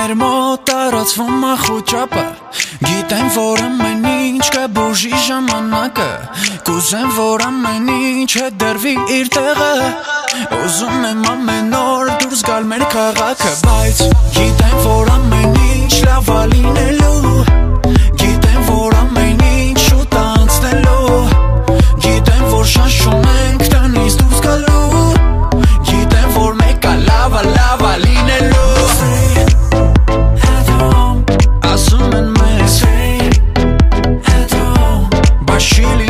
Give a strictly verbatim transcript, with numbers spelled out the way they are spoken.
մեր մոտ տարածվում է խոճապը Գիտեմ, որ ամեն ինչ կբուժի ժամանակը Կուզեմ, որ ամեն ինչ հետդրվի իր տեղը Ուզում եմ ամեն օր դուրս գալ մեր քաղաքը Բայց գիտեմ, որ ամեն ինչ լավ է լինելու Գիտեմ, որ ամեն ինչ շուտ է անցնելու Գիտեմ, որ շանս չունենք տնից դուրս գալու Գիտեմ, որ մեկը լավ է, լավ է լինելու Asum and me, say, at home, but she